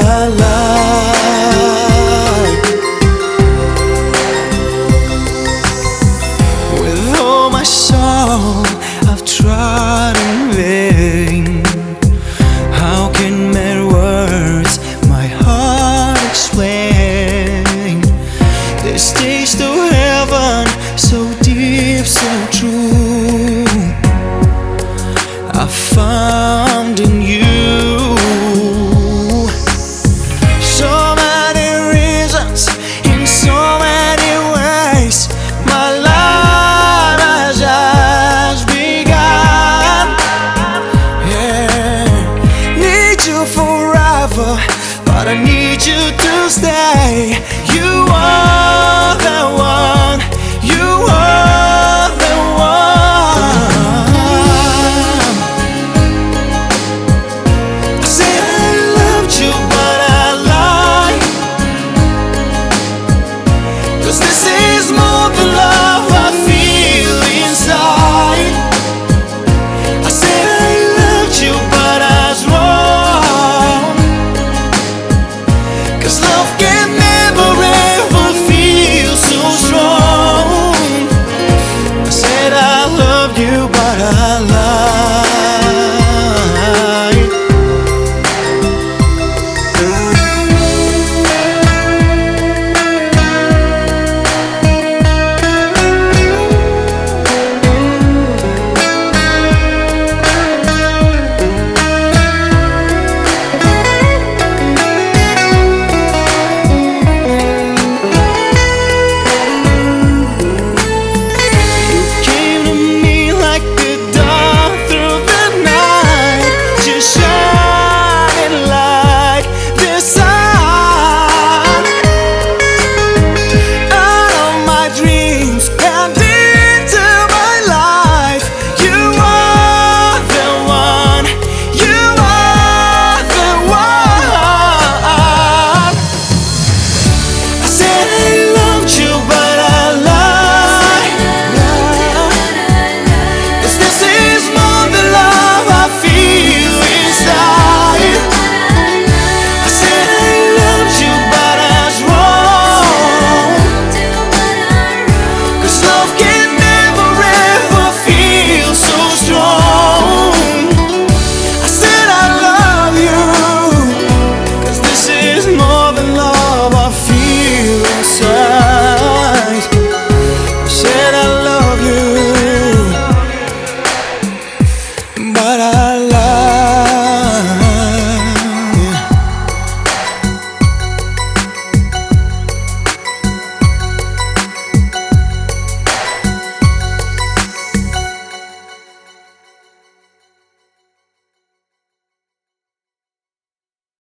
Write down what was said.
alive. With all my soul I've tried in vain. How can mere words my heart explain this taste of heaven, so deep, so true, I found in you. So many reasons, in so many ways, my life has just begun. Yeah, need you forever, but I need you to stay. You are the one, you are the one. I said I loved you, but I lied, 'cause this is more than love I feel inside. I said I loved you, but I was wrong, 'cause love gave